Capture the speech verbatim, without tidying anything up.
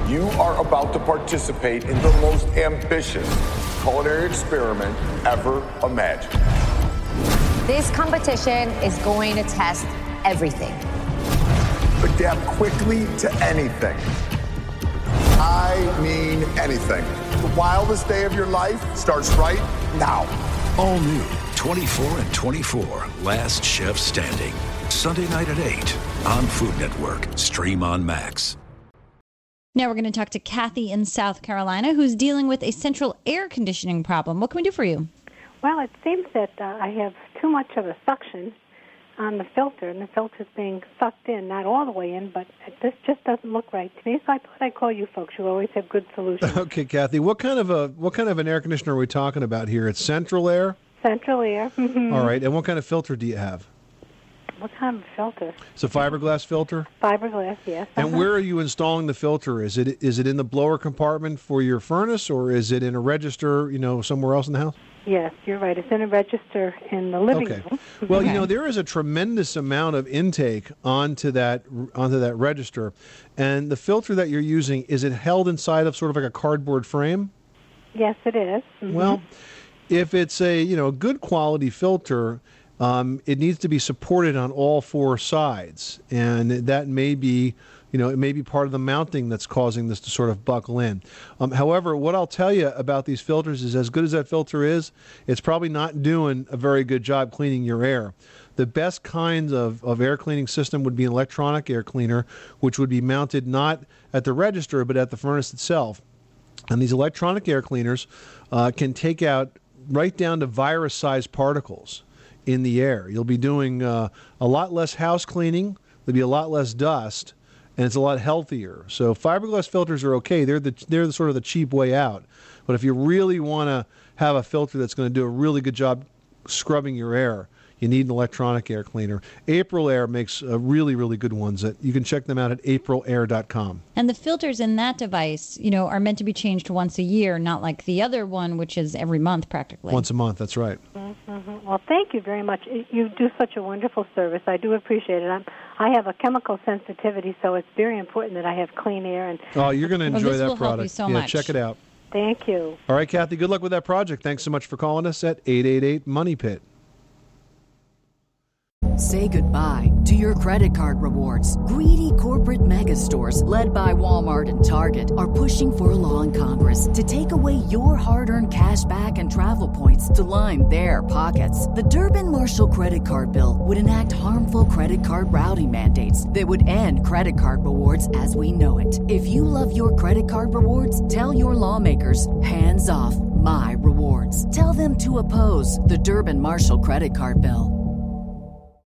You are about to participate in the most ambitious culinary experiment ever imagined. This competition is going to test everything. Adapt quickly to anything. I mean anything. The wildest day of your life starts right now. All new twenty-four and twenty-four, Last Chef Standing. Sunday night at eight on Food Network. Stream on Max. Now we're going to talk to Kathy in South Carolina, who's dealing with a central air conditioning problem. What can we do for you? Well, it seems that uh, I have too much of a suction on the filter, and the filter's being sucked in, not all the way in, but this just doesn't look right to me. So I thought I'd call you folks. You always have good solutions. Okay, Kathy, what kind of a what kind of an air conditioner are we talking about here? It's central air? Central air. Mm-hmm. All right, and what kind of filter do you have? What kind of filter? It's a fiberglass filter? Fiberglass, yes. And uh-huh. where are you installing the filter? Is it is it in the blower compartment for your furnace, or is it in a register, you know, somewhere else in the house? Yes, you're right. It's in a register in the living okay. room. Well, okay. you know, there is a tremendous amount of intake onto that onto that register. And the filter that you're using, is it held inside of sort of like a cardboard frame? Yes, it is. Mm-hmm. Well, if it's a, you know, good quality filter, Um, it needs to be supported on all four sides, and that may be, you know, it may be part of the mounting that's causing this to sort of buckle in. Um, however, what I'll tell you about these filters is, as good as that filter is, it's probably not doing a very good job cleaning your air. The best kinds of, of air cleaning system would be an electronic air cleaner, which would be mounted not at the register but at the furnace itself. And these electronic air cleaners uh, can take out right down to virus-sized particles in the air. You'll be doing uh, a lot less house cleaning, there'll be a lot less dust, and it's a lot healthier. So fiberglass filters are okay. They're the they're the sort of the cheap way out. But if you really want to have a filter that's going to do a really good job scrubbing your air, you need an electronic air cleaner. April Air makes uh, really, really good ones. That you can check them out at april air dot com. And the filters in that device, you know, are meant to be changed once a year, not like the other one, which is every month practically. Once a month, that's right. Mm-hmm. Well, thank you very much. You do such a wonderful service. I do appreciate it. I'm, I have a chemical sensitivity, so it's very important that I have clean air. And oh, you're going to enjoy well, this that will product. Help you so yeah, much. check it out. Thank you. All right, Kathy, good luck with that project. Thanks so much for calling us at eight eight eight money pit. Say goodbye to your credit card rewards. Greedy corporate mega stores, led by Walmart and Target, are pushing for a law in Congress to take away your hard-earned cash back and travel points to line their pockets. The Durbin-Marshall credit card bill would enact harmful credit card routing mandates that would end credit card rewards as we know it. If you love your credit card rewards, tell your lawmakers, hands off my rewards. Tell them to oppose the Durbin-Marshall credit card bill.